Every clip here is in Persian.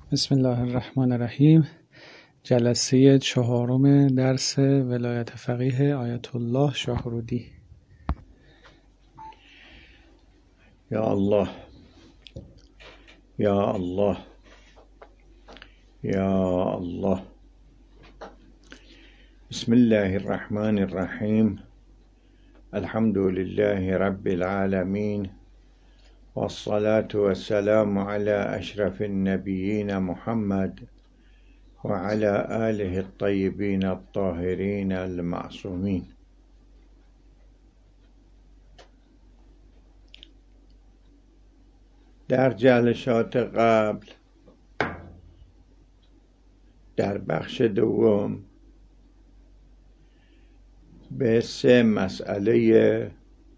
بسم الله الرحمن الرحیم. جلسه 4 درس ولایت فقیه آیت الله شاهرودی. یا الله یا الله یا الله. بسم الله الرحمن الرحیم. الحمد لله رب العالمین والصلاة والسلام على أشرف النبيين محمد وعلى آله الطيبين الطاهرين المعصومين. در جلسات قبل در بخش دوم به 3 مسئله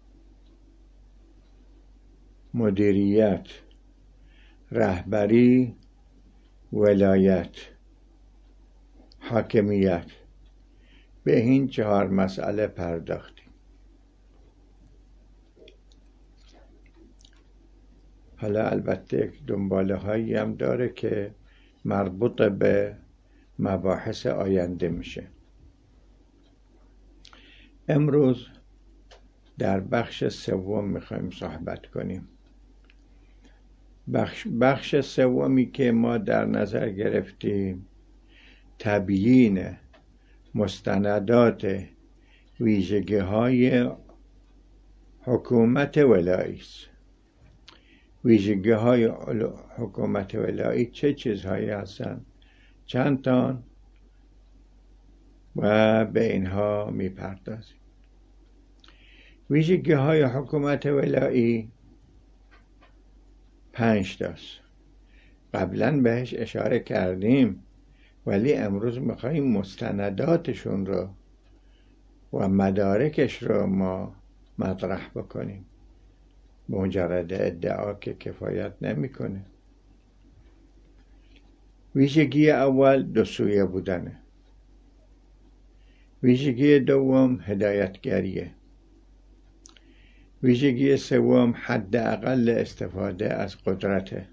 مدیریت، رهبری، ولایت، حاکمیت، به این 4 مسئله پرداختیم. حالا البته دنباله هایی هم داره که مربوط به مباحث آینده میشه. امروز در بخش سوم میخوایم صحبت کنیم. بخش سومی که ما در نظر گرفتیم تبیین مستندات ویژگی‌های حکومت ولایی است. ویژگی‌های حکومت ولایی چه چیزهایی هستند؟ چند تا و به اینها میپردازیم. ویژگی‌های حکومت ولایی 5 تاست. قبلا بهش اشاره کردیم ولی امروز میخواییم مستنداتشون رو و مدارکش رو ما مطرح بکنیم. مجرد ادعا که کفایت نمیکنه. ویژگی اول 2 سویه بودنه. ویژگی دوم هدایتگریه. ویژگی سوم حداقل استفاده از قدرته.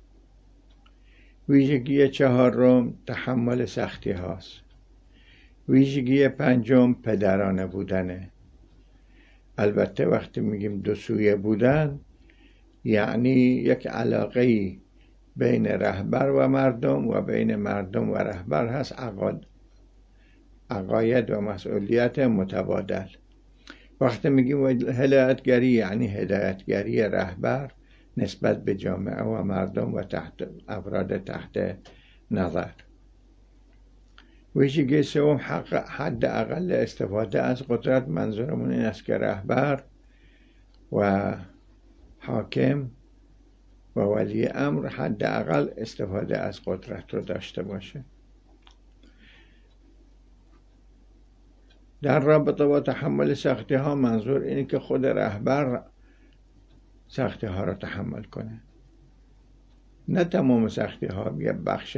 ویژگی 4 تحمل سختی هاست. ویژگی 5 پدرانه بودنه. البته وقتی میگیم 2 سویه بودن یعنی یک علاقه‌ای بین رهبر و مردم و بین مردم و رهبر هست، عقاید و مسئولیت متبادل. وقتی میگیم هدایتگری یعنی هدایتگری رهبر نسبت به جامعه و مردم و افراد تحت نظر. ویژگی 3 حد اقل استفاده از قدرت. منظورمون این است که رهبر و حاکم و ولی امر حد اقل استفاده از قدرت رو داشته باشه. در رابطه با تحمل سختی ها منظور اینه که خود رهبر سختی ها را تحمل کنه، نه تمام سختی ها، یه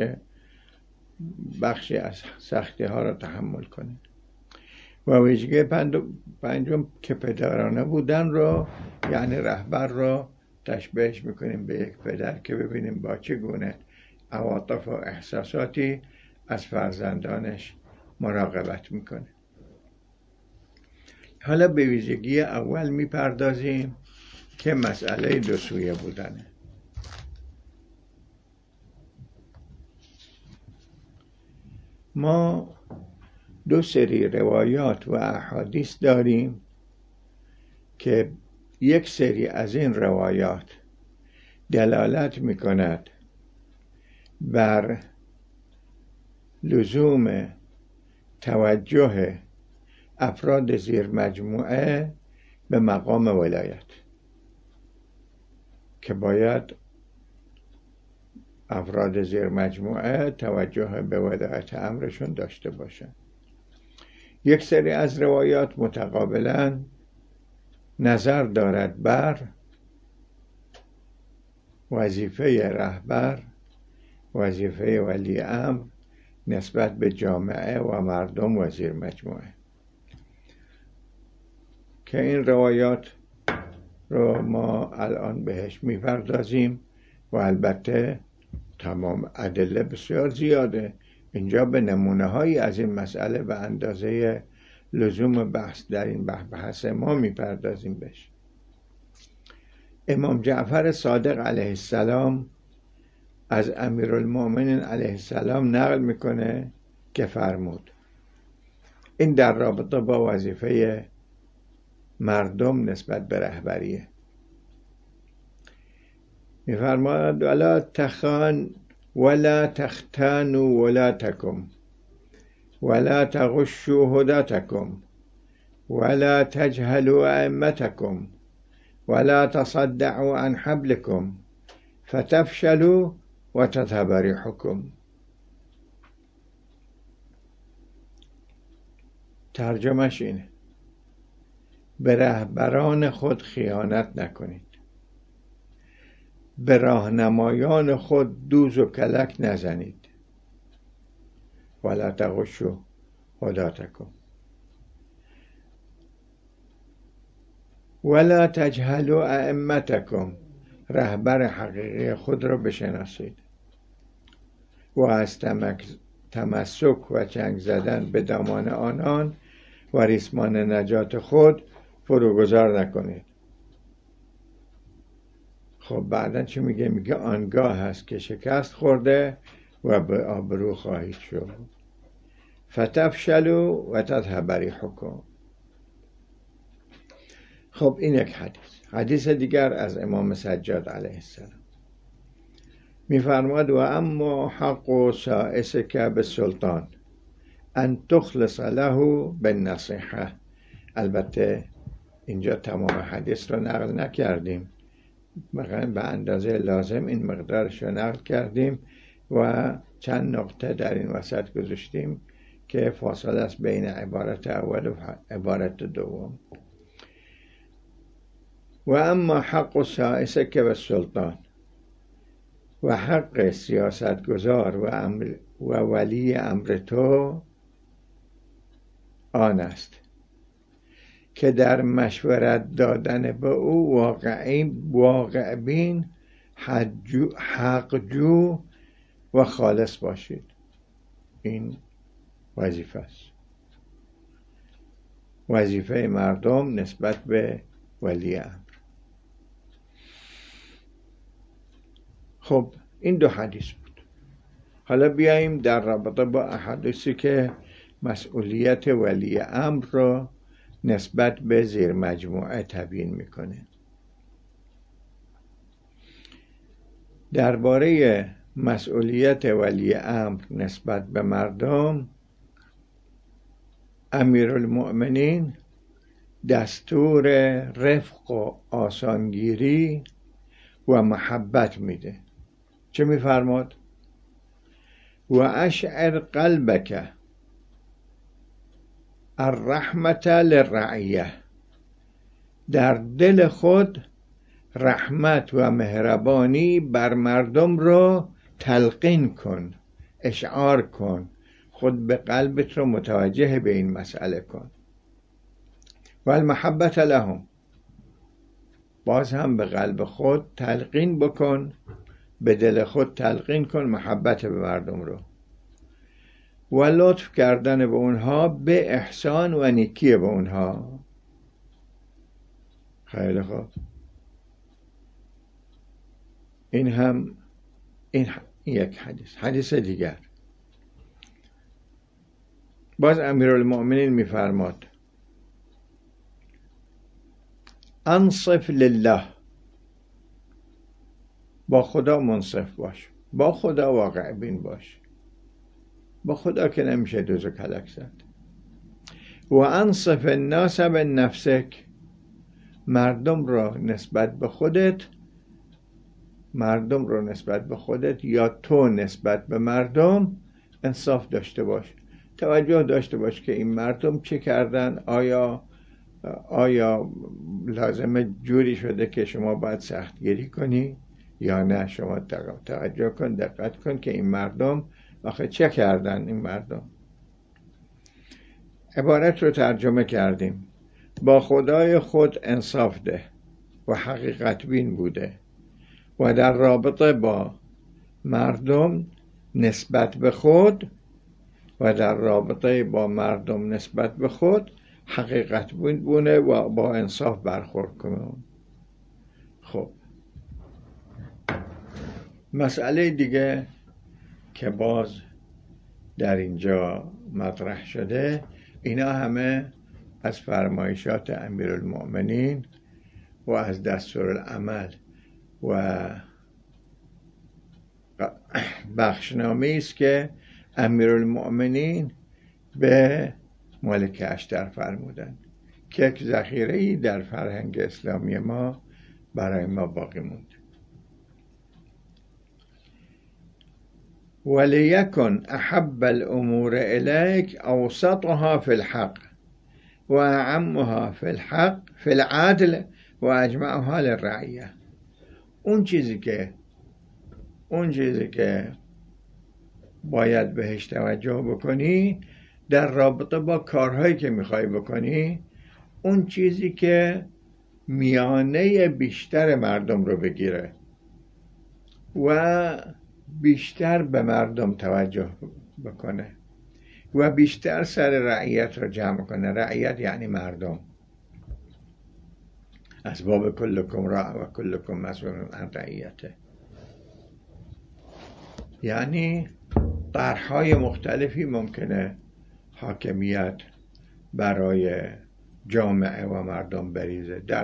بخشی از سختی ها را تحمل کنه. و ویژگی 5 که پدرانه بودن رو یعنی رهبر رو تشبیهش میکنیم به یک پدر که ببینیم با چه گونه عواطف و احساساتی از فرزندانش مراقبت میکنه. حالا به ویژگی اول میپردازیم که مسئله 2 سویه بودنه. ما 2 سری روایات و احادیث داریم که یک سری از این روایات دلالت میکند بر لزوم توجه افراد زیر مجموعه به مقام ولایت، که باید افراد زیر مجموعه توجه به ولایت امرشون داشته باشند. یک سری از روایات متقابلا نظر دارد بر وظیفه رهبر، وظیفه ولی امر نسبت به جامعه و مردم و زیر مجموعه، که این روایات رو ما الان بهش میپردازیم و البته تمام ادله بسیار زیاده. اینجا به نمونه هایی از این مسئله به اندازه لزوم بحث در این بحث ما میپردازیم بهش. امام جعفر صادق علیه السلام از امیرالمؤمنین علیه السلام نقل میکنه که فرمود، این در رابطه با وظیفه مردم نسبت به رهبریه، میفرماید ولا تخان ولا تختانوا ولاتکم ولا تغشوا هداتکم ولا تجهلوا ائمتکم ولا تصدعوا عن حبلكم فتفشلوا وتذهب ريحكم. ترجمهش اینه: به رهبران خود خیانت نکنید، به راهنمایان خود دوز و کلک نزنید، ولا تغشوا هداتکم ولا تجهلوا ائمتکم، رهبر حقیقی خود را بشناسید و از تمسک و چنگ زدن به دامان آنان و ریسمان نجات خود فروگذار نکنید. خب بعدن چی میگه؟ میگه آنگاه هست که شکست خورده و به آبرو خواهید شد. فتفشلوا و تذهب ریحکم. خب این یک حدیث دیگر از امام سجاد علیه السلام میفرماد و اما حق سائسک بالسلطان ان تخلص له بالنصیحه. البته اینجا تمام حدیث رو نقل نکردیم، به اندازه لازم این مقدارش رو نقل کردیم و چند نقطه در این وسط گذاشتیم که فاصله است بین عبارت اول و عبارت دوم. و اما حق سائسک بالسلطان، و حق سیاستگزار و ولی امر تو آن است که در مشورت دادن به او واقع بین، حق جو و خالص باشید. این وظیفه است، وظیفه مردم نسبت به ولی امر. خب این دو حدیث بود. حالا بیاییم در رابطه با احادیثی که مسئولیت ولی امر را نسبت به زیر مجموعه تبیین میکنه. درباره مسئولیت ولی امر نسبت به مردم، امیرالمؤمنین دستور رفق و آسانگیری و محبت میده. چه میفرماد؟ و اشعر قلبک الرحمت للرعیه، در دل خود رحمت و مهربانی بر مردم رو تلقین کن، اشعار کن، خود به قلبت رو متوجه به این مسئله کن. و المحبت لهم، باز هم به قلب خود تلقین بکن، به دل خود تلقین کن محبت به مردم رو و لطف کردن به اونها، به احسان و نیکی به اونها. خیلی خوب، این یک حدیث دیگر. باز امیرالمؤمنین میفرماد انصف لله، با خدا منصف باش، با خدا واقع بین باش، با خدا که نمیشه دوز و کلک زد. و انصف الناس بنفسک، مردم رو نسبت به خودت یا تو نسبت به مردم انصاف داشته باش، توجه داشته باش که این مردم چه کردن، آیا لازمه جوری شده که شما باید سختگیری کنی یا نه. شما توجه کن، دقت کن که این مردم آخه چه کردن. این مردم، عبارت رو ترجمه کردیم، با خدای خود انصاف ده و حقیقت بین بوده و در رابطه با مردم نسبت به خود و در رابطه با مردم نسبت به خود حقیقت بونه و با انصاف برخورد کنون. خب مسئله دیگه که باز در اینجا مطرح شده، اینا همه از فرمایشات امیرالمؤمنین و از دستورالعمل و بخشنامه است که امیرالمؤمنین به ملک اشتر فرمودند که یک ذخیره‌ای در فرهنگ اسلامی ما برای ما باقی مونده. وليكن أحب الأمور إليك أوسطها في الحق وأعمها في الحق في العدل وأجمعها للرعية. اون چیزی که باید بهش توجه بکنی در رابطه با کارهایی که میخوای بکنی، اون چیزی که میانه بیشتر مردم رو بگیره و بیشتر به مردم توجه بکنه و بیشتر سر رعیت رو جمع کنه. رعیت یعنی مردم. اسباب کلکم راع و کلکم مسئول عن رعیته. یعنی طرح‌های مختلفی ممکنه حاکمیت برای جامعه و مردم بریزه در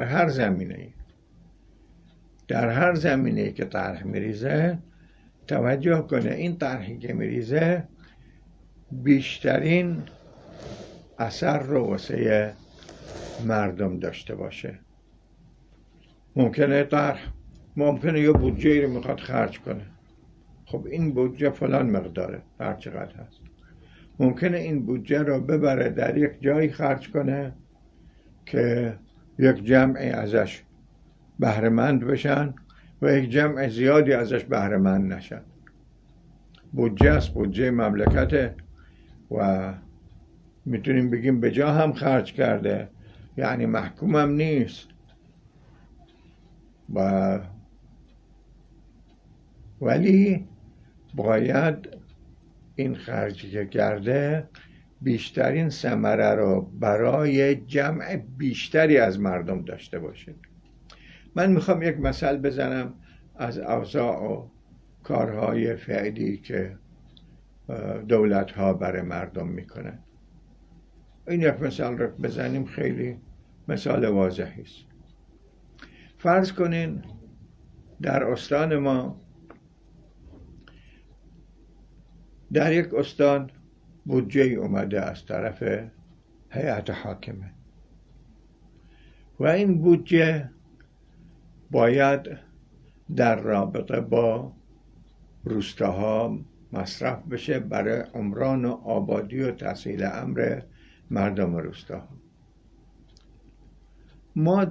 هر زمینه‌ای که طرح میریزه توجه کنه این طرحی که میریزه بیشترین اثر رو واسه مردم داشته باشه. ممکنه یه بودجه رو میخواد خرج کنه، خب این بودجه فلان مقداره، هر چقدر هست. ممکنه این بودجه رو ببره در یک جایی خرج کنه که یک جمعی ازش بهره‌مند بشن و یک جمع زیادی ازش بهره‌مند نشن. بودجه است، بودجه مملکته و میتونیم بگیم به جا هم خرج کرده، یعنی محکوم هم نیست. ولی باید این خرجی که کرده بیشترین ثمره رو برای جمع بیشتری از مردم داشته باشه. من میخوام یک مثال بزنم از اوضاع و کارهای فعلی که دولت ها برای مردم میکنن. این یک مثال رو بزنیم، خیلی مثال واضحی است. فرض کنین در استان ما، در یک استان بودجه اومده از طرف هیئت حاکمه و این بودجه باید در رابطه با روستاها مصرف بشه برای عمران و آبادی و تسهیل امر مردم روستاها. ما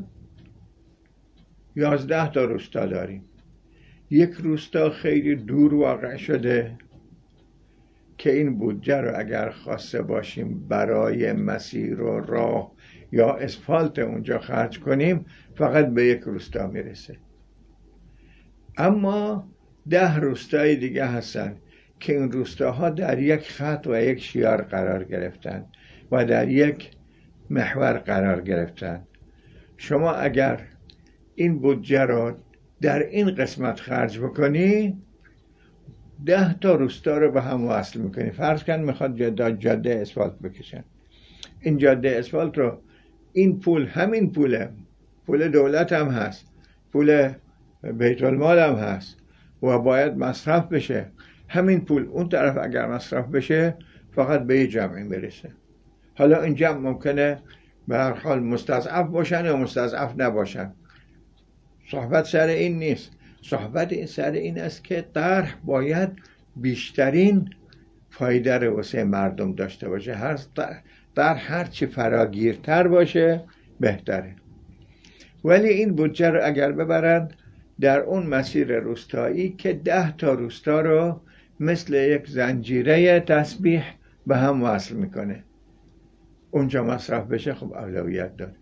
11 تا روستا داریم. یک روستا خیلی دور واقع شده که این بودجه رو اگر خواسته باشیم برای مسیر و راه یا اسفالت اونجا خرج کنیم فقط به یک روستا میرسه. اما 10 روستای دیگه هستن که این روستاها در یک خط و یک شیار قرار گرفتن و در یک محور قرار گرفتن. شما اگر این بودجه رو در این قسمت خرج بکنی 10 تا روستا رو به هم وصل میکنی. فرض کن میخواد جاده اسفالت بکشن. این جاده اسفالت رو، این پول همین پوله، پول دولت هم هست، پول بیت المال هم هست و باید مصرف بشه. همین پول اون طرف اگر مصرف بشه فقط به یه جمعی برسه. حالا این جمع ممکنه به هر حال مستضعف باشن یا مستضعف نباشن. صحبت سر این نیست. صحبت سر این است که طرح باید بیشترین فایده رو واسه مردم داشته باشه. هر چی فراگیرتر باشه بهتره. ولی این بودجه رو اگر ببرند در اون مسیر روستایی که 10 تا روستا رو مثل یک زنجیره تسبیح به هم وصل میکنه، اونجا مصرف بشه، خب اولویت داره.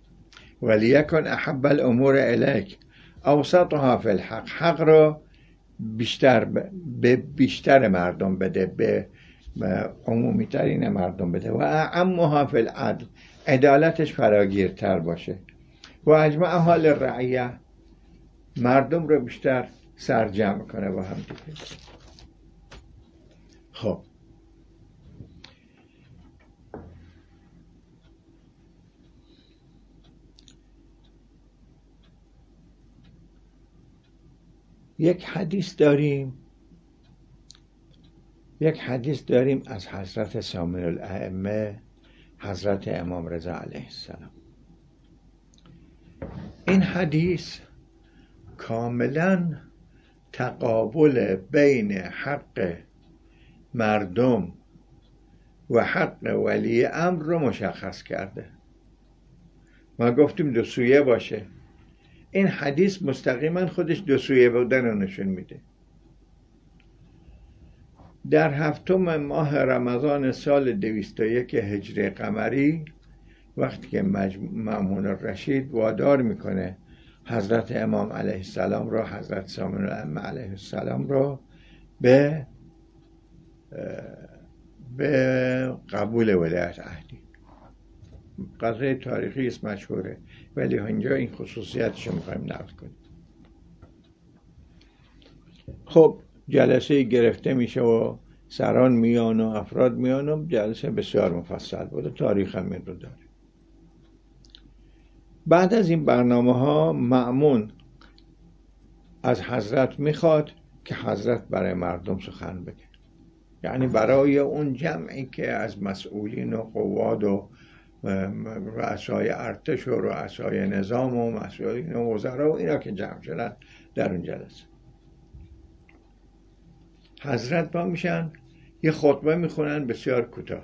ولیکن احب الامور الیک اوسطها فی الحق. حق رو به بیشتر مردم بده، به عمومی ترین مردم بده. و اعمها فی العدل، عدالتش فراگیرتر باشه. و اجمع حال رعیه، مردم رو بیشتر سرجمع کنه با هم دیگه. خب یک حدیث داریم از حضرت سامر الائمه، حضرت امام رضا علیه السلام. این حدیث کاملا تقابل بین حق مردم و حق ولی امر رو مشخص کرده. ما گفتیم دو سویه باشه، این حدیث مستقیما خودش دو سویه بودن رو نشون میده. در 7 ماه رمضان سال 201 هجری قمری، وقتی که مأمون الرشید وادار میکنه حضرت امام علیه السلام را، حضرت سامر الائمه علیه السلام را به قبول ولایت عهدی. قضیه تاریخی است، مشهوره، ولی اینجا این خصوصیتش رو میخوایم نقل کنیم. خب جلسه گرفته میشه و سران میان و افراد میان و جلسه بسیار مفصل بود، تاریخ هم این رو داره. بعد از این برنامه ها مأمون از حضرت میخواد که حضرت برای مردم سخن بگه، یعنی برای اون جمعی که از مسئولین و قواد و رؤسای ارتش و رؤسای نظام و مسئولین و وزرا و اینا که جمع شدن در اون جلسه، حضرت با میشن یه خطبه میخونن بسیار کوتاه.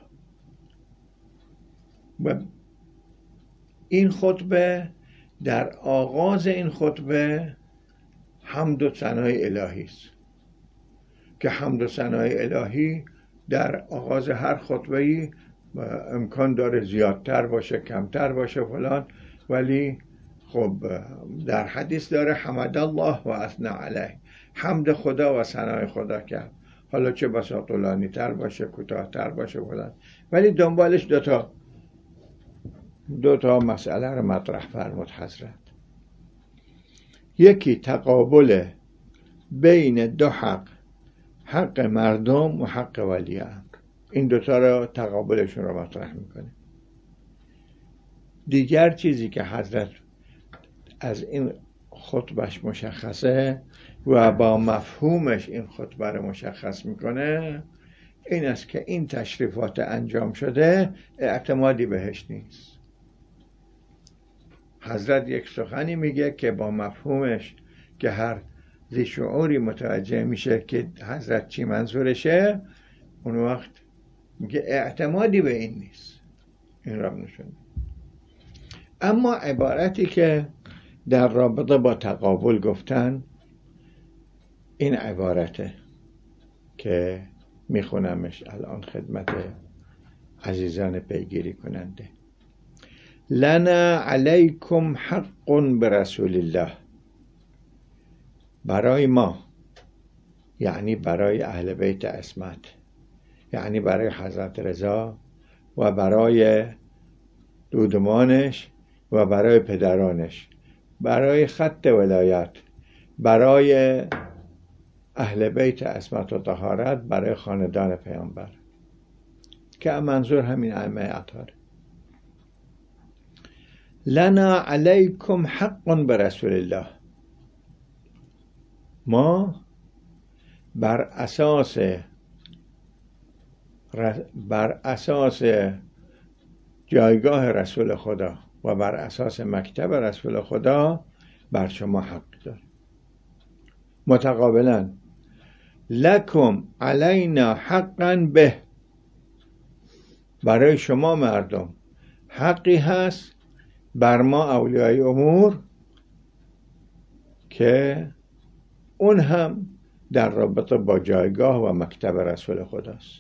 و این خطبه، در آغاز این خطبه حمد و ثنای الهی است که حمد و ثنای الهی در آغاز هر خطبه‌ای امکان داره زیادتر باشه، کمتر باشه فلان، ولی خب در حدیث داره حمد الله و اثنى علیه، حمد خدا و ثنای خدا کرد، حالا چه بسا طولانی تر باشه، کوتاه‌تر باشه فلان، ولی دنبالش دو تا مسئله رو مطرح فرمود حضرت. یکی تقابل بین دو حق مردم و حق ولی امر، این دوتا رو تقابلشون رو مطرح میکنه. دیگر چیزی که حضرت از این خطبهش مشخصه و با مفهومش این خطبه رو مشخص میکنه این است که این تشریفات انجام شده اعتمادی بهش نیست. حضرت یک سخنی میگه که با مفهومش که هر ذی شعوری متوجه میشه که حضرت چی منظورشه، اون وقت میگه اعتمادی به این نیست. این را نشون. اما عبارتی که در رابطه با تقابل گفتن، این عبارته که میخونمش الان خدمت عزیزان پیگیری کننده. لنا علیکم حق برسول الله، برای ما، یعنی برای اهل بیت عصمت، یعنی برای حضرت رضا و برای دودمانش و برای پدرانش، برای خط ولایت، برای اهل بیت عصمت و طهارت، برای خاندان پیامبر، که منظور همین ائمه اطهار. لنا علیکم حق برسول الله، ما بر اساس جایگاه رسول خدا و بر اساس مکتب رسول خدا بر شما حق داریم. متقابلا لکم علینا حقا به، برای شما مردم حقی هست بر ما اولیای امور که اون هم در رابطه با جایگاه و مکتب رسول خداست.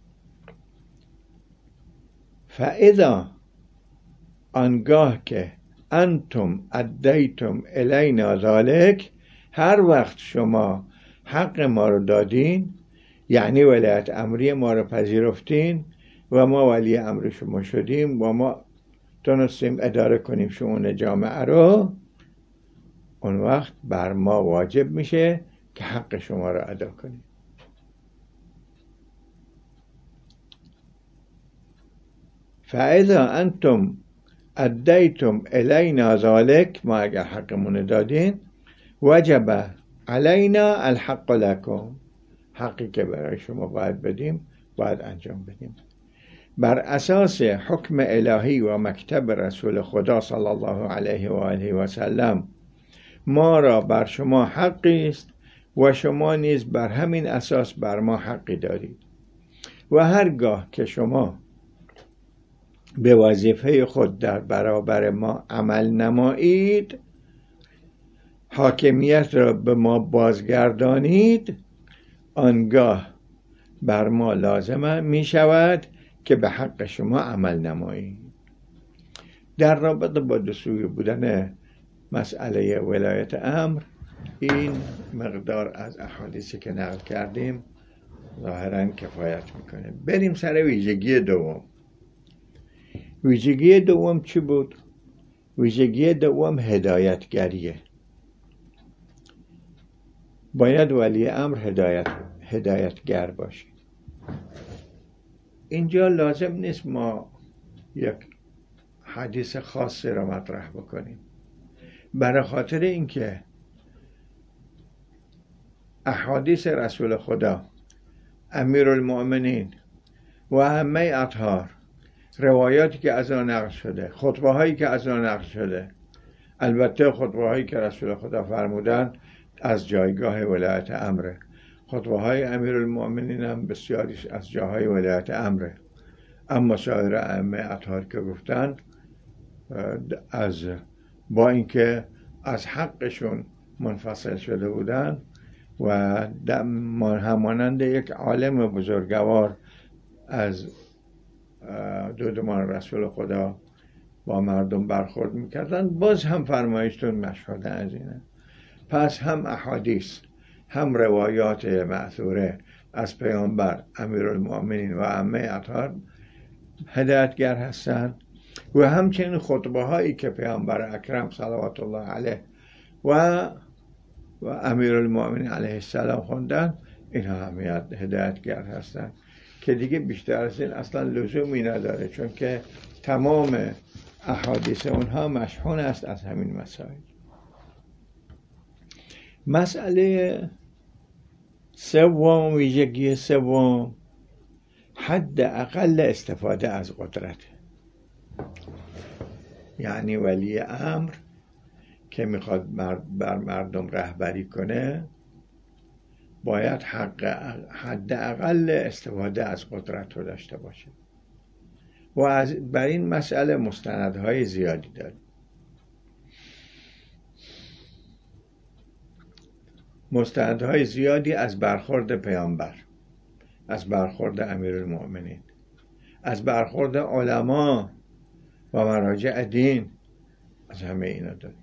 فاذا، آنگاه که انتم ادیتم الینا ذالک، هر وقت شما حق ما رو دادین، یعنی ولایت امری ما رو پذیرفتین و ما ولی امر شما شدیم و ما تونستیم اداره کنیم شؤون جامعه رو، اون وقت بر ما واجب میشه که حق شما رو ادا کنیم. فاذا انتم ادیتم الینا ذلک، ما اگر حقمون دادین، وجب علینا الحق لکم، حقی که برای شما باید بدیم باید انجام بدیم. بر اساس حکم الهی و مکتب رسول خدا صلی الله علیه و آله و سلم ما را بر شما حقی است و شما نیز بر همین اساس بر ما حقی دارید و هرگاه که شما به وظیفه خود در برابر ما عمل نمایید، حاکمیت را به ما بازگردانید، آنگاه بر ما لازم می شود که به حق شما عمل نمایید. در رابطه با دو سویه بودن مسئله ولایت امر، این مقدار از احادیثی که نقل کردیم ظاهراً کفایت میکنه. بریم سر ویژگی دوم. ویژگی دوم چی بود؟ ویژگی دوم هدایتگریه. باید ولی امر هدایتگر باشه. اینجا لازم نیست ما یک حدیث خاصی را مطرح بکنیم، برای خاطر اینکه احادیث رسول خدا، امیرالمؤمنین و ائمه اطهار، روایاتی که از آن نقل شده، خطبه هایی که از آن نقل شده، البته خطبه هایی که رسول خدا فرمودن از جایگاه ولایت امره، خطبه های امیرالمؤمنین هم بسیاری از جاهای ولایت امره، اما سایر ائمه اطهار که گفتن با اینکه از حقشون منفصل شده بودن و همانند یک عالم بزرگوار از دودمان رسول خدا با مردم برخورد میکردن، باز هم فرمایشتون مشهود از اینه. پس هم احادیث هم روایات مأثوره از پیامبر، امیرالمؤمنین و ائمه اطهار هدایتگر هستند و همچنین خطبه هایی که پیامبر اکرم صلوات الله علیه و امیرالمؤمنین علیه السلام خوندن، اینها هم هدایتگر هستند که دیگه بیشتر از این اصلا لزومی نداره، چون که تمام احادیث اونها مشحون است از همین مسائل. مسئله سوم، ویژگی سوم، حد اقل استفاده از قدرت. یعنی ولی امر که میخواد بر مردم رهبری کنه باید حد اقل استفاده از قدرت رو داشته باشه و بر این مسئله مستندهای زیادی داره. مستندهای زیادی از برخورد پیامبر، از برخورد امیرالمؤمنین، از برخورد علما و مراجع دین، از همه اینا داریم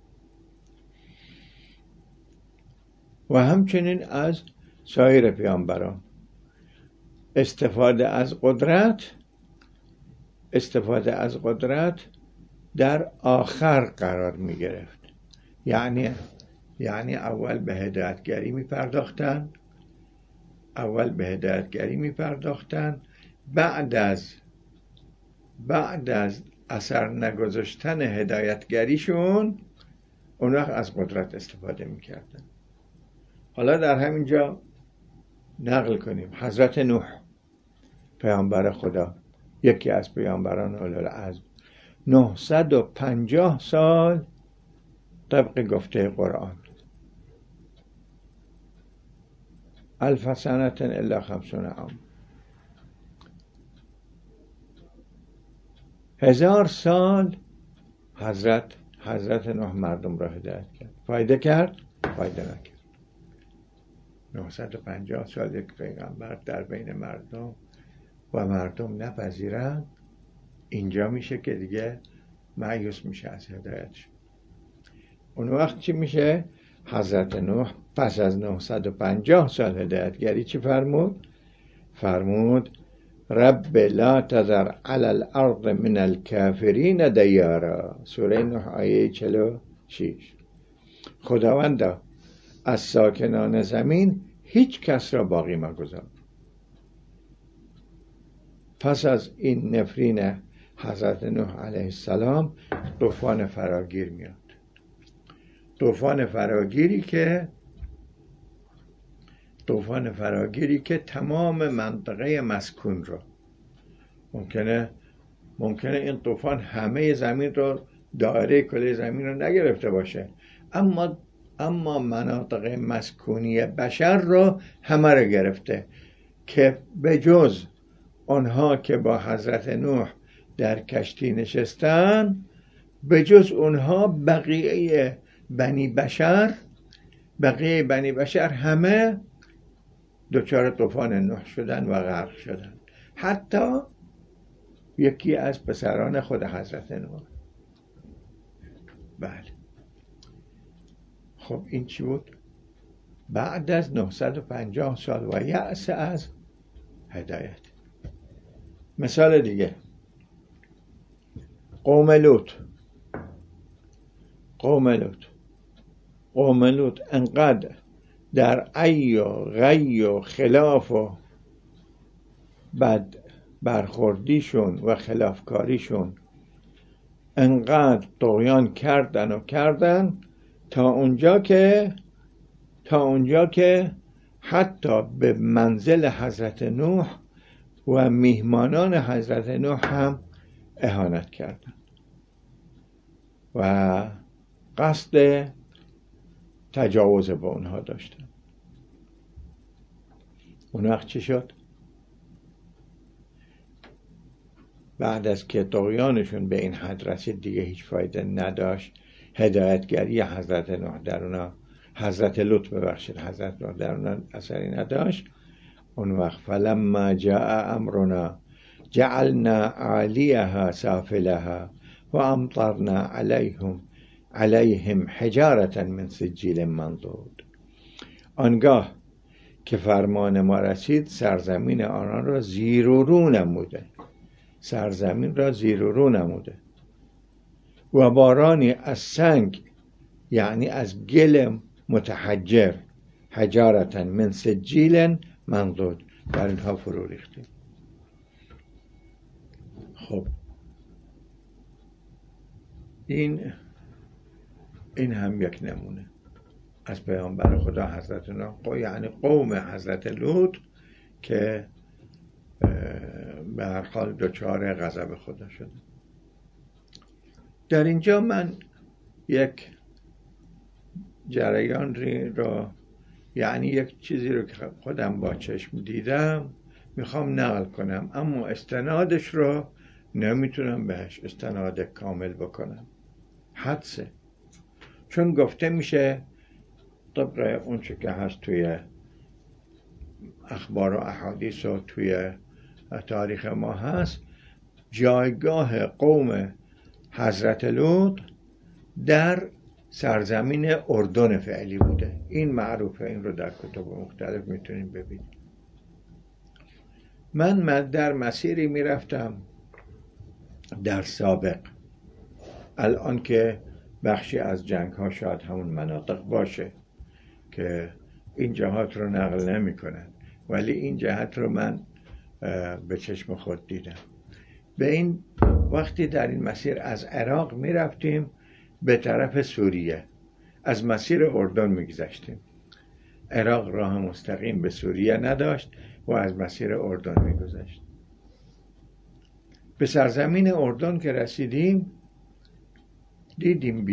و همچنین از سایر پیامبران. استفاده از قدرت در آخر قرار می گرفت. یعنی اول به هدایتگری می پرداختن، بعد از اثر نگذاشتن هدایتگریشون اون وقت از قدرت استفاده می کردن. حالا در همینجا نقل کنیم حضرت نوح پیامبر خدا، یکی از پیامبران اولوالعزم، 950 سال طبق گفته قرآن، 1000 سنة الا 50 عام، 1000 سال حضرت نوح مردم را هدایت کرد. فایده کرد؟ فایده نکرد. 950 سال یک پیغمبر در بین مردم و مردم نپذیرند، اینجا میشه که دیگه مایوس میشه از هدایتش. اون وقت چی میشه؟ حضرت نوح پس از 950 سال هدایتگری چی فرمود؟ فرمود رب لا تذر علی الارض من الکافرین دیارا. سوره نوح آیه 46. خداوندا از ساکنان زمین هیچ کس را باقی مگذار. پس از این نفرین حضرت نوح علیه السلام طوفان فراگیر میاد. طوفان فراگیری که تمام منطقه مسکون را ممکنه این طوفان همه زمین رو، دایره کل زمین رو نگرفته باشه، اما مناطق مسکونی بشر رو همه رو گرفته که به جز آنها که با حضرت نوح در کشتی نشستن، به جز اونها بقیه بنی بشر همه دچار طوفان نوح شدن و غرق شدن، حتی یکی از پسران خود حضرت نوح. بله. خب این چی بود؟ بعد از 950 سال و یأس از هدایت. مثال دیگه، قوم لوط انقدر در عی و غی و خلاف و بد برخوردیشون و خلافکاریشون انقدر طغیان کردن تا اونجا که حتی به منزل حضرت نوح و میهمانان حضرت نوح هم اهانت کردند و قصد تجاوز با اونها داشتن. اون وقت چی شد؟ بعد از که طغیانشون به این حد رسید دیگه هیچ فایده نداشت، هدایتگری حضرت نوح در اونا، حضرت لوط در اونا اثری نداشت. اون وقت فلما جاء امرنا جعلنا عالیها سافلها و امطرنا علیهم حجارة من سجیل منضود. آنگاه که فرمان ما رسید سرزمین آنان را زیر و رو نموده و بارانی از سنگ، یعنی از گل متحجر، حجارة من سجیل منضود، در اینها فرو ریختیم. خب این هم یک نمونه از پیامبر خدا حضرت نوح، یعنی قوم حضرت لوط که به هر حال دچار غضب خدا شده. در اینجا من یک جریان رو، یعنی یک چیزی رو که خودم با چشم دیدم میخوام نقل کنم، اما استنادش رو نمیتونم بهش استناد کامل بکنم، حدسه، چون گفته میشه طبق اون چه که هست توی اخبار و احادیث و توی تاریخ ما هست، جایگاه قوم حضرت لوط در سرزمین اردن فعلی بوده. این معروفه، این رو در کتب مختلف میتونیم ببینیم. من در مسیری میرفتم در سابق، الان که بخشی از جنگ ها شاید همون مناطق باشه که این جهات رو نقل نمی کنن، ولی این جهت رو من به چشم خود دیدم. به این وقتی در این مسیر از عراق می رفتیم به طرف سوریه، از مسیر اردن می گذشتیم. عراق راه مستقیم به سوریه نداشت و از مسیر اردن می گذشت. به سرزمین اردن که رسیدیم دیدیم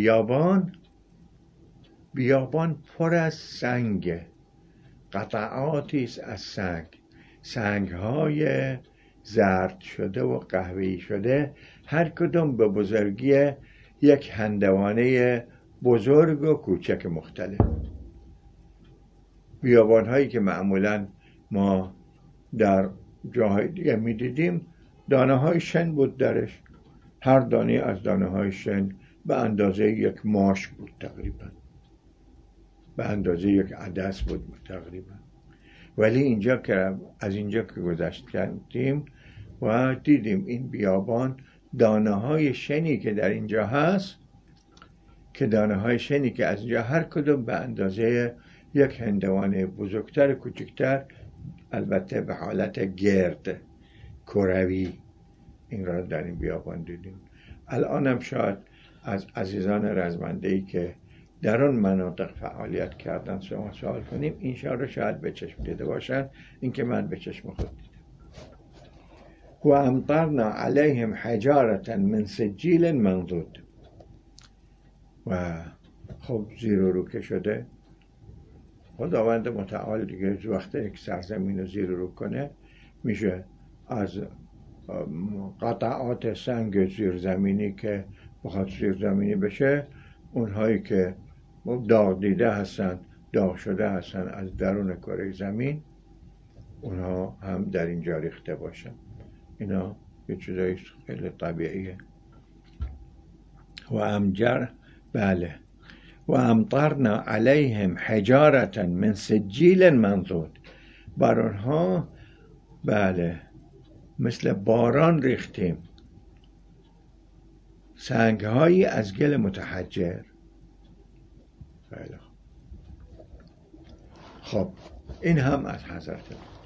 بیابان پر از سنگ، قطعاتی از سنگ‌های زرد شده و قهوه‌ای شده، هر کدوم به بزرگی یک هندوانه بزرگ و کوچک مختلف. بیابان‌هایی که معمولاً ما در جاهای دیگه می‌دیدیم دانه‌های شن بود درش، هر دانه از دانه‌های شن به اندازه یک ماش بود تقریبا. به اندازه یک عدس بود تقریبا. ولی اینجا که از اینجا که گذشت کردیم و دیدیم این بیابان دانه های شنی که در اینجا هست، که دانه های شنی که از اینجا هر کدوم به اندازه یک هندوانه بزرگتر کوچکتر، البته به حالت گرد کروی، این را در این بیابان دیدیم. الان هم شاید از عزیزان رزمنده‌ای که در آن مناطق فعالیت کردن شما سوال کنیم، این شهر رو شاید به چشم دیده باشن، این که من به چشم خود دیدم. و امطرنا علیهم حجارة من سجیل منضود. و خب زیر و رو که شده، خداوند متعال دیگه وقتی یک سرزمین رو زیر و رو کنه، میشه از قطعات سنگ زیرزمینی که بخواد زیرزمینی بشه، اونهایی که داغ دیده هستن، داغ شده هستن از درون کره زمین، اونها هم در اینجا ریخته باشن. اینا یه چیزایی خیلی طبیعیه. و امطرنا علیهم حجارة من سجیل منضود. بر آنها مثل باران ریختیم سنگهایی از گل متحجر. خب این هم از حضرت.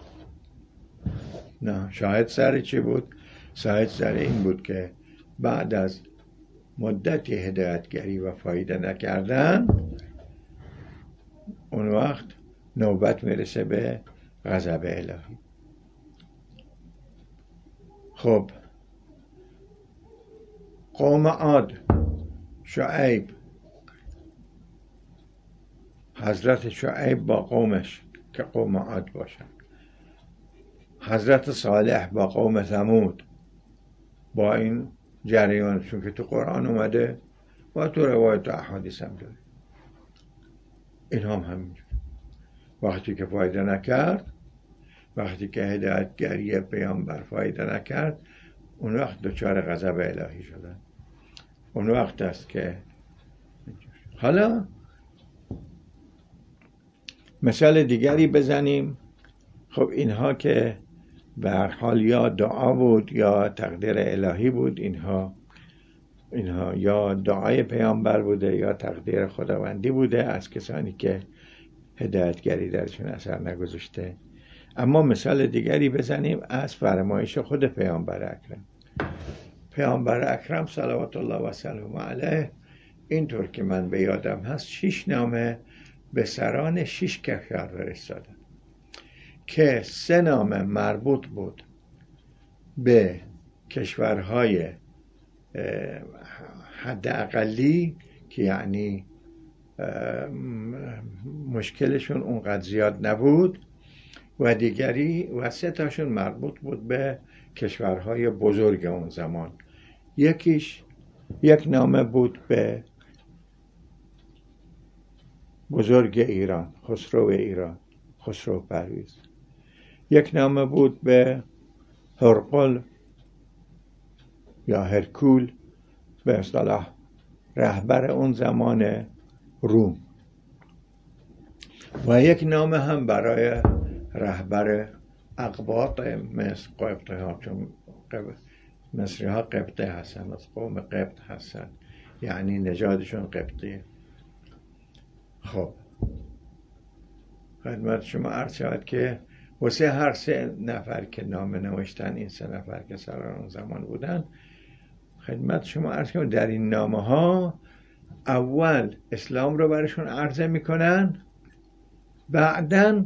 نه شاید سر چی بود؟ شاید سر این بود که بعد از مدتی هدایتگری و فایده نکردن، اون وقت نوبت میرسه به غضب الهی. خب قوم عاد، شعیب، حضرت شعیب با قومش که قوم عاد باشن، حضرت صالح با قوم ثمود، با این جریانشون که تو قرآن اومده و تو روایت و احادیث هم داره. این هم همینجور. وقتی که فایده نکرد، وقتی که هدایتگری پیامبر فایده نکرد، اون وقت دچار غضب الهی شدن. اون وقت است که حالا مثال دیگری بزنیم. خب اینها که به هر حال یا دعا بود یا تقدیر الهی بود، اینها یا دعای پیامبر بوده یا تقدیر خداوندی بوده از کسانی که هدایتگری درشون اثر نگذاشته. اما مثال دیگری بزنیم از فرمایش خود پیامبر اکرم. پیامبر اکرم صلوات الله و سلام علیه اینطور که من به یادم هست 6 نامه به سران 6 کشور فرستادن که 3 نامه مربوط بود به کشورهای حداقلی که یعنی مشکلشون اونقدر زیاد نبود، و دیگری و 3 تاشون مربوط بود به کشورهای بزرگ اون زمان. یک نامه بود به بزرگ ایران، خسرو ایران، خسرو پرویز. یک نامه بود به هرقل یا هرکول، به اصطلاح رهبر اون زمان روم. و یک نامه هم برای رهبر اقباط مصر، قبطه ها، چون مصری ها قبطه هستن، از قوم قبط هستن، یعنی نژادشون قبطیه. خب خدمت شما عرض شود که واسه هر 3 نفر که نامه نوشتن، این 3 نفر که سران اون زمان بودن، خدمت شما عرض کنم در این نامه ها اول اسلام رو برشون عرضه میکنن، بعدن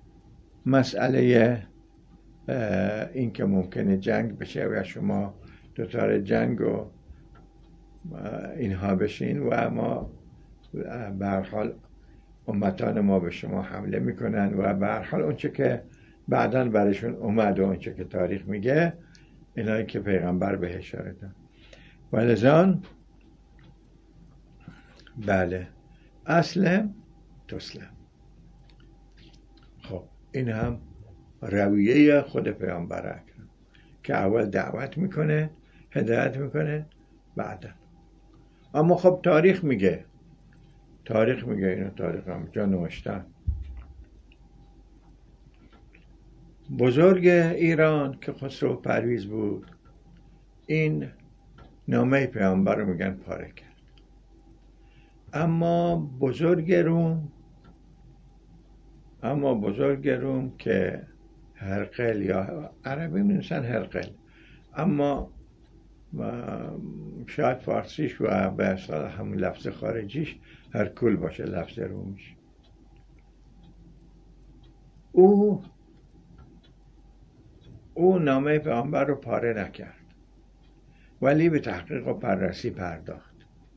مسئله این که ممکنه جنگ بشه و شما دوتار جنگ و اینها بشین و ما به هر حال امتان ما به شما حمله میکنن و به هر حال اونچه که بعدن برشون اومد و اونچه که تاریخ میگه، اینایی که پیغمبر به اشاره داد. ولذان بله اسلم تسلم. خب این هم رویه خود پیامبر اکرم که اول دعوت میکنه، هدایت میکنه، بعدا. اما خب تاریخ تاریخ میگه، اینو تاریخ هم جا نوشتن. بزرگ ایران که خسرو پرویز بود، این نامه پیامبر رو میگن پاره کرد. اما بزرگ روم که هرقل، یا عربی می‌نویسن هرقل، اما شاید فارسیش و به اصطلاح همون لفظ خارجیش هرکول باشه، لفظ رومیش. او نامه پیامبر رو پاره نکرد، ولی به تحقیق و بررسی پرداخت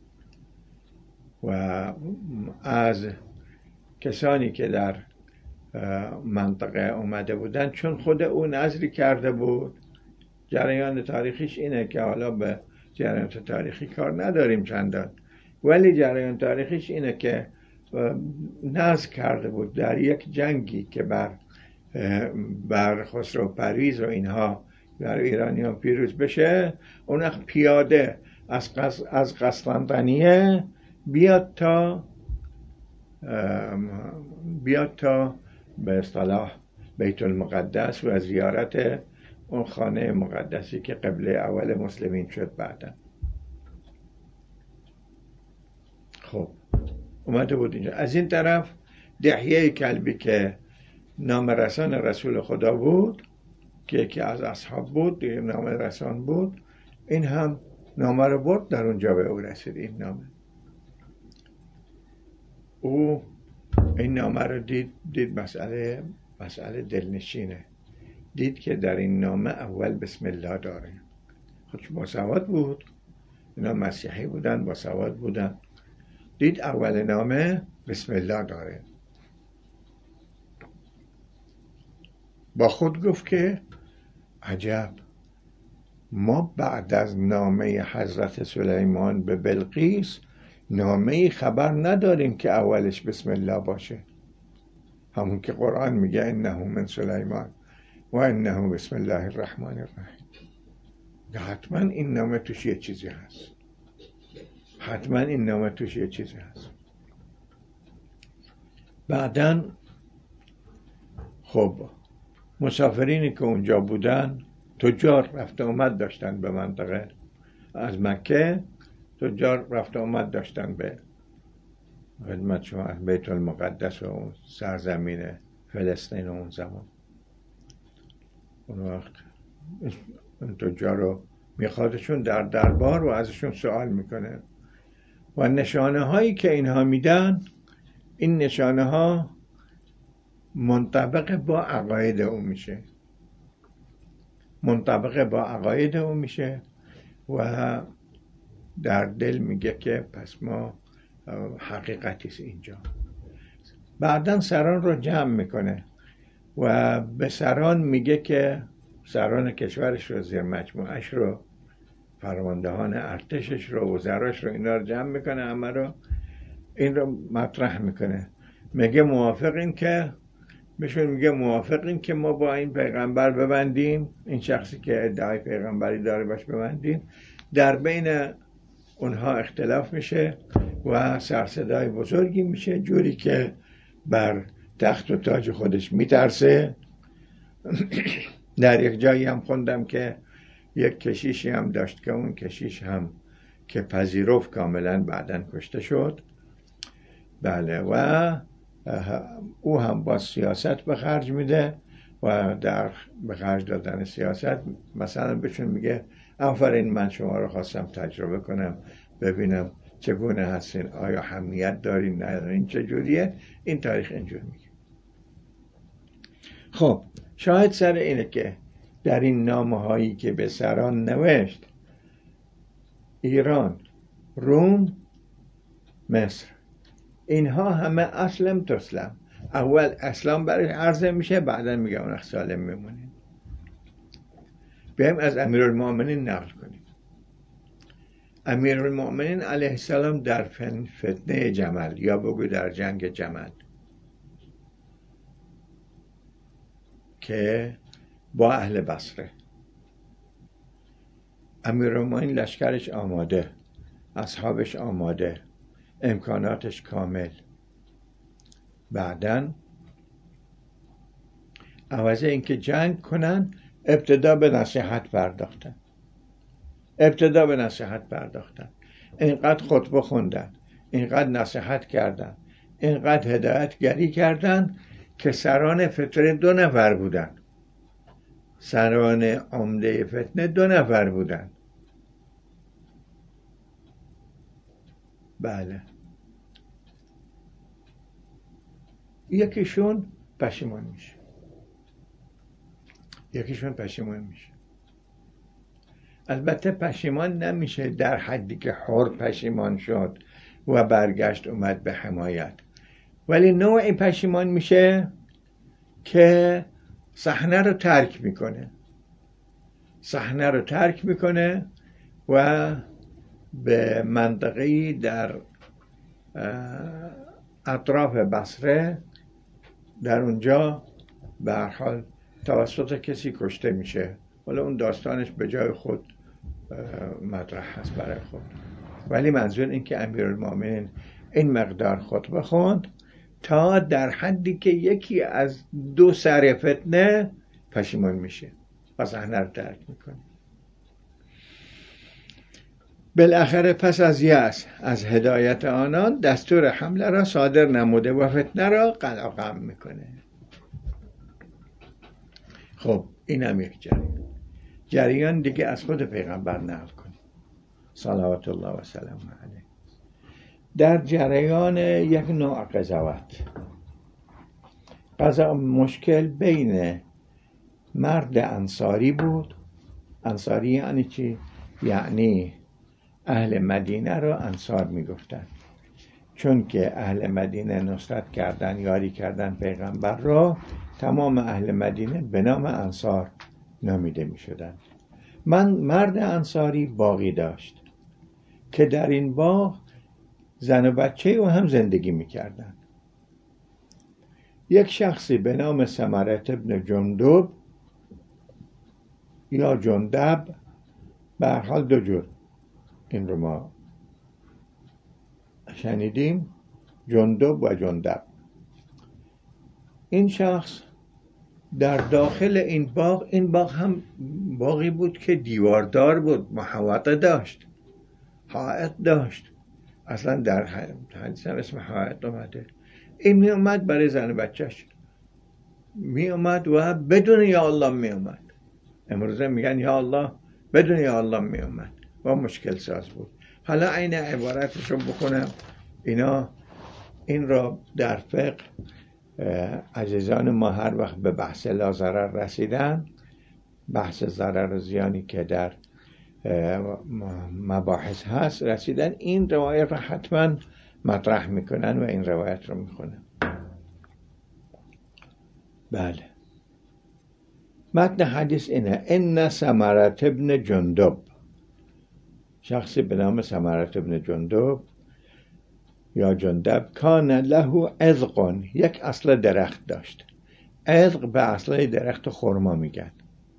و از کسانی که در منطقه اومده بودن، چون خود او نظری کرده بود، جریان تاریخیش اینه که حالا به جریان تاریخی کار نداریم چندان، ولی جریان تاریخیش اینه که نظر کرده بود در یک جنگی که بر خسرو پرویز و اینها در ایرانیان پیروز بشه، اون پیاده از قسطنطنیه بیاد تا به اصطلاح بیت المقدس و زیارت اون خانه مقدسی که قبله اول مسلمین شد بعدا. خب اومده بود اینجا. از این طرف دحیه کلبی که نامرسان رسول خدا بود، که یکی از اصحاب بود، دیگه نامرسان بود، این هم نامه رو برد، در اونجا به او رسید این نامه. او این نامه رو دید مسئله دلنشینه. دید که در این نامه اول بسم الله داره. خودش باسواد بود، اینا مسیحی بودن، باسواد بودن. دید اول نامه بسم الله داره. با خود گفت که عجب، ما بعد از نامه حضرت سلیمان به بلقیس نامه خبر نداریم که اولش بسم الله باشه، همون که قرآن میگه انه من سلیمان و انه بسم الله الرحمن الرحیم. حتما این نامه توش یه چیزی هست، بعدن خب مسافرینی که اونجا بودن، تجار رفت آمد داشتن به منطقه از مکه، تجار رفت آمد داشتن به خدمت شما بیت المقدس و سرزمین فلسطین اون زمان. اون وقت اون تجار رو میخوادشون در دربار و ازشون سوال میکنه و نشانه هایی که اینها میدن، این نشانه ها منطبق با عقاید او میشه، و در دل میگه که پس ما حقیقتیست اینجا. بعداً سران رو جمع میکنه و به سران میگه که سران کشورش رو، زیر مجموعش رو، فرماندهان ارتشش رو، وزراش رو، اینا رو جمع میکنه، همه رو این رو مطرح میکنه. میگه موافقین که ما با این پیغمبر ببندیم، این شخصی که ادعای پیغمبری داره باش ببندیم. در بین اونها اختلاف میشه و سرصدای بزرگی میشه، جوری که بر تخت و تاج خودش میترسه. در یک جایی هم خوندم که یک کشیشی هم داشت که اون کشیش هم که پذیرفت کاملا بعداً کشته شد. بله، و او هم با سیاست به خرج میده و در به خرج دادن سیاست مثلا بهشون میگه آفرین، من شما رو خواستم تجربه کنم، ببینم چگونه هستین، آیا حمیت دارین ندارین، چجوریه. این تاریخ اینجور میگه. خب شاهد سر اینه که در این نامه هایی که به سران نوشت، ایران، روم، مصر، اینها همه اسلم تسلم، اول اسلام برای عرضه میشه، بعدا میگه اون سالم میمونین. بیایم از امیرالمؤمنین نقل کنیم. امیرالمؤمنین علیه السلام در فتنه جمل، یا بگو در جنگ جمل، که با اهل بصره، امیرالمؤمنین لشکرش آماده، اصحابش آماده، امکاناتش کامل. بعدن عوض اینکه جنگ کنن ابتدا به نصیحت پرداختن. اینقدر خطبه خوندن، اینقدر نصیحت کردن، اینقدر هدایتگری کردن که سران فتنه 2 نفر بودن. سران عمده فتنه 2 نفر بودن. بله. یکیشون پشیمان میشه. البته پشیمان نمیشه در حدی که حر پشیمان شد و برگشت اومد به حمایت، ولی نوعی پشیمان میشه که صحنه رو ترک میکنه و به منطقه‌ای در اطراف بصره در اونجا به هر حال توسط کسی کشته میشه. حالا اون داستانش به جای خود مطرح هست برای خود، ولی منظور این که امیرالمومنین این مقدار خطبه خوند تا در حدی که یکی از 2 سر فتنه پشیمان میشه و صحنه رو ترک میکنه. بالاخره پس از یأس از هدایت آنان دستور حمله را صادر نموده و فتنه را قلقم میکنه. خب این هم یک جریان دیگه از خود پیغمبر نقل کنیم صلوات الله و سلام علیه. در جریان یک نوع قضاوت مشکل بین مرد انصاری بود. انصاری یعنی چی؟ یعنی اهل مدینه را انصار میگفتن، چون که اهل مدینه نصرت کردن، یاری کردن پیغمبر را، تمام اهل مدینه به نام انصار نامیده می شدن. مرد انصاری باغی داشت که در این باغ زن و بچه و هم زندگی می کردن. یک شخصی به نام ثمرة ابن جندب یا جندب، به هر حال 2 جور این رو ما شنیدیم، جندب و جندب. این شخص در داخل این باغ هم باغی بود که دیواردار بود، محوطه داشت، حائط داشت. اصلا در حدیث هم اسم حائط اومده. این می اومد برای زن و بچهش می اومد و بدون یا الله می اومد. امروزه میگن یا الله، بدون یا الله می اومد و مشکل ساز بود. حالا عین عبارتشو بکنم. این را در فقه عزیزان ما هر وقت به بحث لا ضرر رسیدن، بحث ضرر و زیانی که در مباحث هست رسیدن، این روایت را حتما مطرح میکنن و این روایت رو میخونن. بله، متن حدیث اینه: ان ثمرة ابن جندب، شخصی به نام ثمرة ابن جندب یا جندب، کان له عذق، یک اصل درخت داشت. عذق به اصل درخت خرما میگن.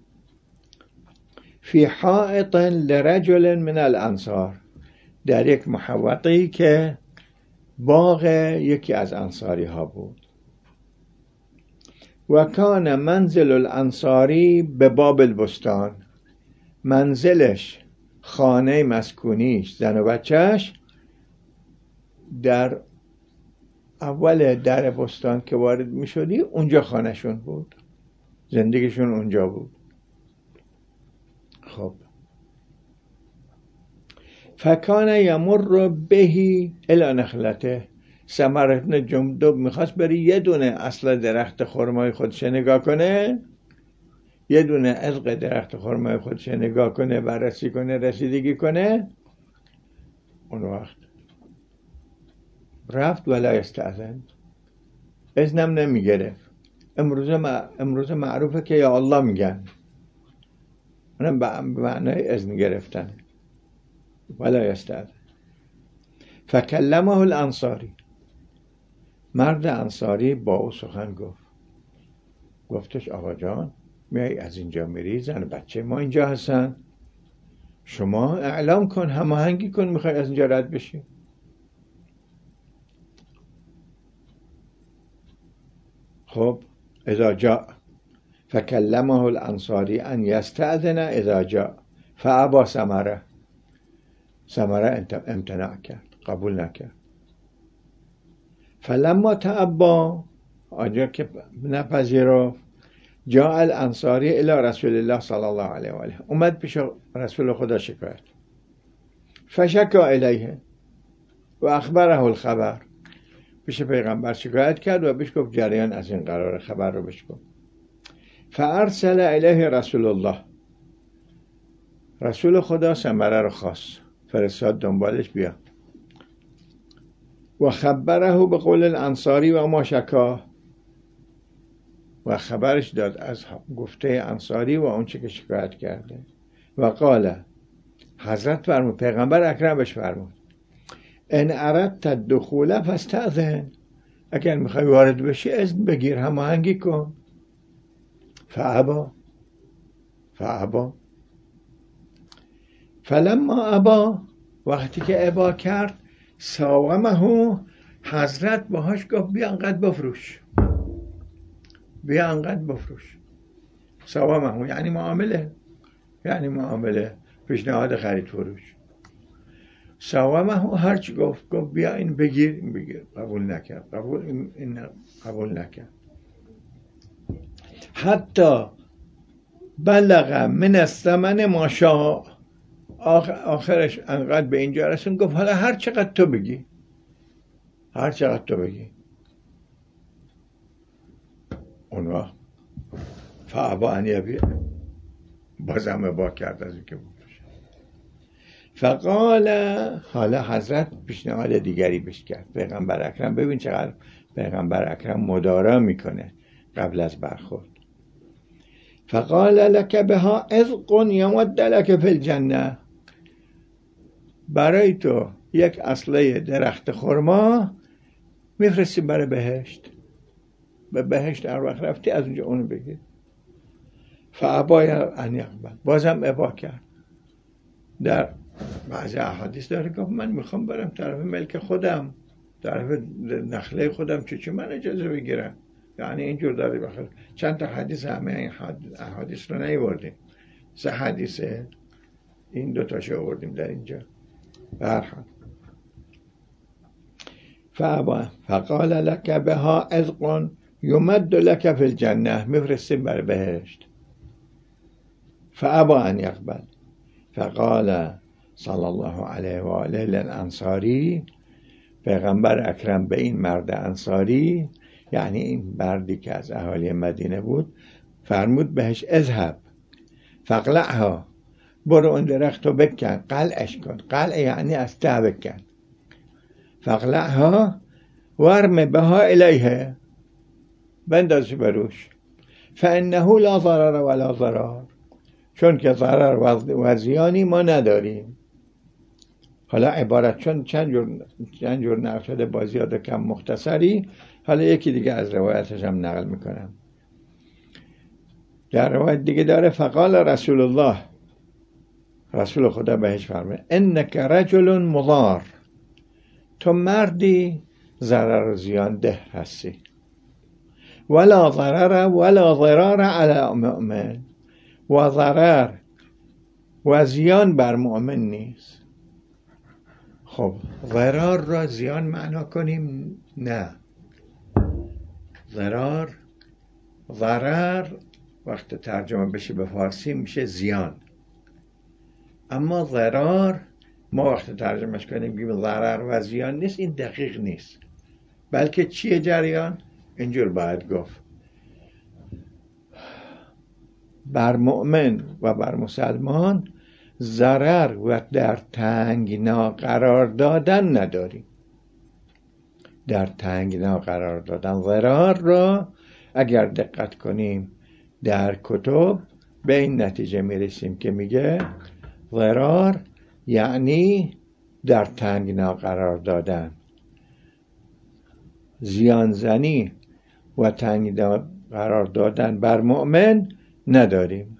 فی حائط لرجل من الانصار، در یک محوطه‌ای که باغ یکی از انصاری ها بود. و کان منزل الانصاری به باب البستان، منزلش، خانه مسکونیش، زن و بچهش در اول در بستان که وارد می شدی اونجا خانهشون بود، زندگیشون اونجا بود. خب فکان یمر بهی الی نخلته، ثمرة ابن جندب میخواست بری یه دونه اصل درخت خرمای خودش نگاه کنه، یه دونه عذق درخت خرمای خودش نگاه کنه، بررسی کنه، رسیدگی کنه. اون وقت رفت ولا یستأذن، اذنم نمیگرفت. امروز معروفه که یا الله میگن، اونم به معنای اذن گرفتن. ولا یستأذن. فکلمه الانصاری، مرد انصاری با او سخن گفتش آقا جان، میای از اینجا میری، زن و بچه ما اینجا هستن، شما اعلام کن، هماهنگی کن، میخوای از اینجا رد بشی. خب اذا جاء فکلمه الانصاری ان یستأذن اذا جاء فابا ثمره امتناع کرد، قبول نکرد. فلما تأبا، آنجا که نپذیرفت، جاء الانصاری الی رسول الله صلی الله علیه و آله، اومد پیش رسول خدا شکایت، فشکا الیه و اخبره الخبر، پیش پیغمبر شکایت کرد و بهش گفت جریان از این قرار، خبر رو بهش گفت. فارسل الیه رسول الله، رسول خدا ثمره رو خواست، فرستاد دنبالش بیا و خبره به قول الانصاری و ما شکا، و خبرش داد از گفته انصاری و اون چه که شکایت کرده. و قال، حضرت فرمود، پیغمبر اکرم بهش فرمود، ان اردت الدخول فاستأذن، اگر میخوای وارد بشی اذن بگیر، هماهنگی کن. فابا فلما ابا، وقتی که ابا کرد، ساومه، حضرت باهاش گفت بیا انقدر بفروش. ساومه یعنی معامله، پیشنهاد خرید فروش. ساومه هرچی گفت بیا این بگیر، قبول نکرد. حتی بلغ من الثمن ما شاء، آخرش انقدر به اینجا رسون گفت حالا هر چقدر تو بگی. اون وقت فابا ان یبیع، بازم ابا کرد از اینکه بفروشه. فقال، حالا حضرت پیشنهاد دیگری بهش کرد. پیغمبر اکرم، ببین چقدر پیغمبر اکرم مدارا میکنه قبل از برخورد. فقال لك بها عذق یمد لك فی الجنه، برای تو یک اصله درخت خرما میفرستیم برای بهشت. به بهشت هر وقت رفتی از اونجا اونو بگیر. فابا ان یقبل، بازم ابا کرد. در بعضی احادیث داره گفت من میخوام برم طرف ملک خودم، طرف نخله خودم، چه من اجازه بگیرم. یعنی اینجور داره بخیر. چند تا حدیث، همه این احادیث رو نیوردیم، 3 حدیثه، این 2 تاشو آوردیم در اینجا. برحال فابا فقال لك بها عذق یمد لك فی الجنه، میفرستیم برای بهشت. فابا ان یقبل. فقال صلی الله علیه و آله للانصاری، پیغمبر اکرم به این مرد انصاری، یعنی این مردی که از اهالی مدینه بود، فرمود بهش اذهب فقلعها، برو اون درخت رو بکن، قلعش کن. قلع یعنی از ته بکن. فقلعها ورم بها الیه، بندازی بروش. فانه لا ضرر ولا ضرار، چون که ضرر و زیانی ما نداریم. حالا عبارت چون چند جور نقل شده با زیاد و کم مختصری، حالا یکی دیگه از روایتش هم نقل میکنم. در روایت دیگه داره فقال رسول الله، رسول خدا بهش فرمود انک رجل مضار، تو مردی ضرر و زیان ده هستی. ولا ضرر ولا ضرار علی مؤمن، و ضرر و زیان بر مؤمن نیست. خب ضرار را زیان معنا کنیم؟ نه. ضرر وقت ترجمه بشه به فارسی میشه زیان، اما ضرار ما وقت ترجمهش کنیم بگیم ضرر و زیان نیست، این دقیق نیست. بلکه چیه جریان؟ اینجور باید گفت بر مؤمن و بر مسلمان ضرر و در تنگنا قرار دادن نداریم. در تنگنا قرار دادن، ضرر را اگر دقت کنیم در کتب به این نتیجه میرسیم که میگه ضرر یعنی در تنگنا قرار دادن، زیان زنی و تنگنا قرار دادن بر مؤمن نداریم.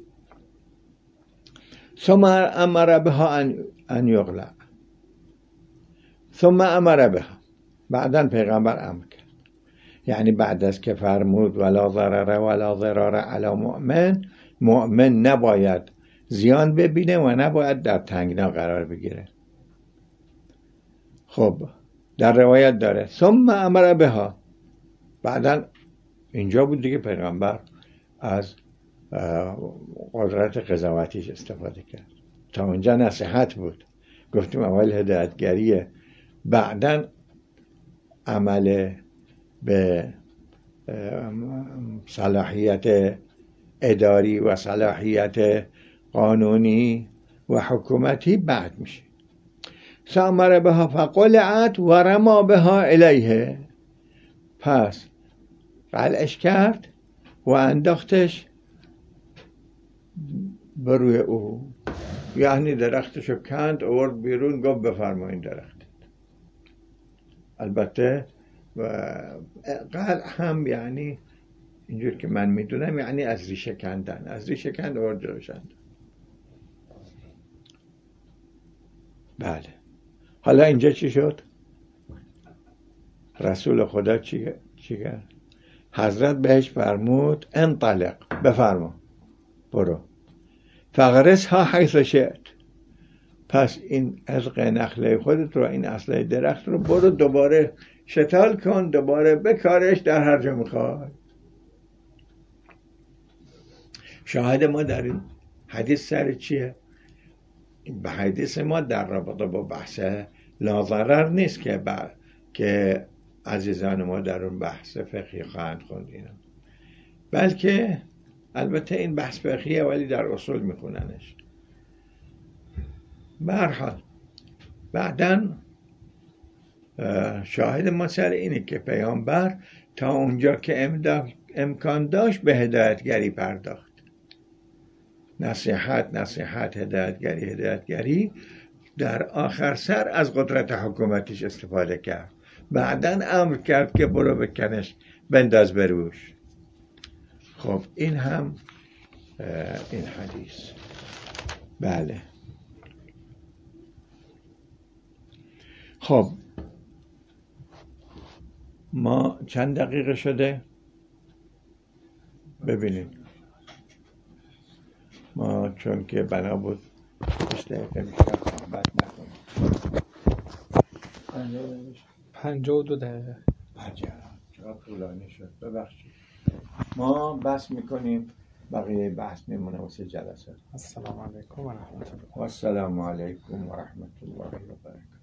ثم امر بها ان یغلق، ثم امر بها، بعدن پیغمبر امر کرد یعنی بعد از که فرمود ولا ضرر ولا ضرار علی مؤمن نباید زیان ببینه و نباید در تنگنا قرار بگیره. خب در روایت داره ثم امر بها، بعدا اینجا بود دیگه پیغمبر از قدرت قضاوتیش استفاده کرد. تا اونجا نصیحت بود، گفتیم اول هدایتگریه، بعدا عمل به صلاحیت اداری و صلاحیت قانونی و حکومتی بعد میشه. سامر بها فقلعت و رما بها الیه، پس قلعش کرد و انداختش بروی او، یعنی درختشو کند آورد بیرون، گفت بفرمایید درخت. البته و قلع هم یعنی اینجور که من میدونم یعنی از ریشه کندن، از ریشه کند آورد جلوشند. بله حالا اینجا چی شد؟ رسول خدا چی کرد؟ حضرت بهش فرمود انطلق، بفرما برو، فغرس ها حیث شئت، پس این عزق نخله خودت رو، این اصله درخت رو برو دوباره شتال کن، دوباره بکارش در هر جا میخوای. شاهد ما در این حدیث سر چیه؟ به حدیث ما در رابطه با بحث لاضرر نیست که عزیزان ما در اون بحث فقهی خواهند خوند اینا، بلکه البته این بحث فقهیه ولی در اصول میخوننش. به هر حال بعداً شاهد ما سر اینه که پیامبر تا اونجا که امکان داشت به هدایتگری پرداخت. نصیحت، هدایتگری، در آخر سر از قدرت حکومتیش استفاده کرد. بعداً امر کرد که برو بکنش بنداز بروش. خب این هم این حدیث. بله خب ما چند دقیقه شده؟ ببینید ما چون که بنا بود 20 دقیقه بیشتر صحبت نکنیم. 52 دقیقه. عجب چرا طولانی شد، ببخشید. ما بس میکنیم، بقیه بحث میمونه واسه جلسه. السلام علیکم و رحمت الله. و السلام علیکم و رحمت الله و برکاته.